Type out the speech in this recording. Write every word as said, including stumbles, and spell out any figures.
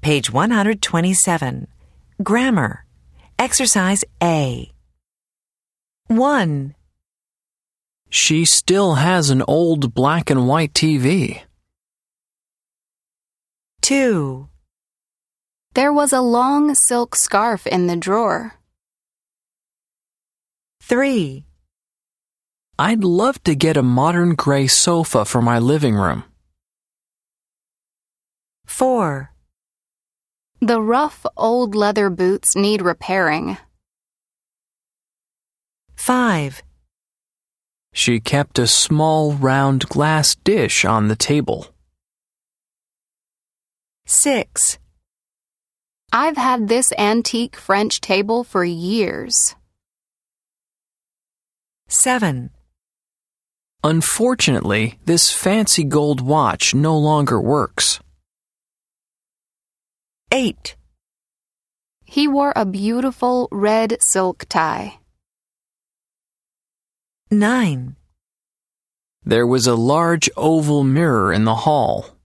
Page one hundred twenty-seven. Grammar. Exercise A. one. She still has an old black and white T V. two. There was a long silk scarf in the drawer. three. I'd love to get a modern gray sofa for my living room. four. The rough old leather boots need repairing. five. She kept a small round glass dish on the table. six. I've had this antique French table for years. seven. Unfortunately, this fancy gold watch no longer works. eight. He wore a beautiful red silk tie. nine. There was a large oval mirror in the hall.